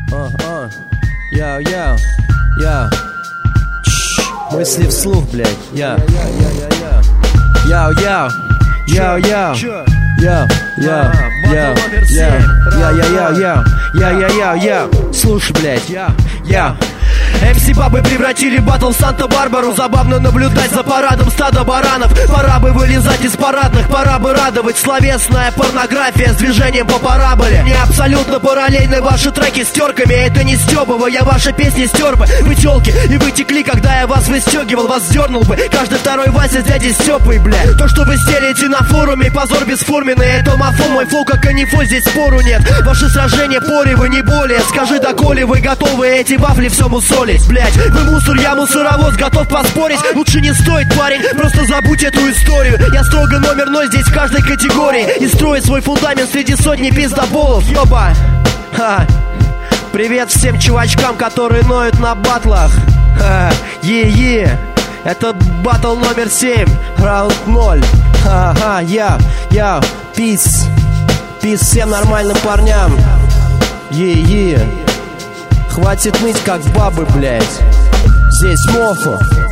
Я. Мысли вслух, блядь. Я. Слушай, блядь. MC-бабы превратили баттл в Санта-Барбару. Забавно наблюдать за парадом стада баранов. Пора бы вылезать из парадных, пора бы радовать. Словесная порнография с движением по параболе. Не абсолютно параллельны ваши треки с терками. Это не стёбывая ваши песни стер бы. Вы тёлки, и вы текли, когда я вас выстёгивал. Вас дернул бы каждый второй Вася с дядей Стёпой, бля. То, что вы стелите на форуме, позор бесформенный. Это мафон, мой флоу как канифоль, здесь спору нет. Ваши сражения поревы, не более. Скажи, доколе вы готовы эти вафли все мусолить? Блять, вы мусор, я мусоровоз, готов поспорить. Лучше не стоит, парень, просто забудь эту историю. Я строго номерной здесь в каждой категории. И строит свой фундамент среди сотни пиздоболов. Ёба, ха. Привет всем чувачкам, которые ноют на батлах. Е-е. Это батл номер 7, раунд 0. Я, пис. Пис всем нормальным парням. Е-е. Хватит ныть, как бабы, блядь. Здесь Мохо.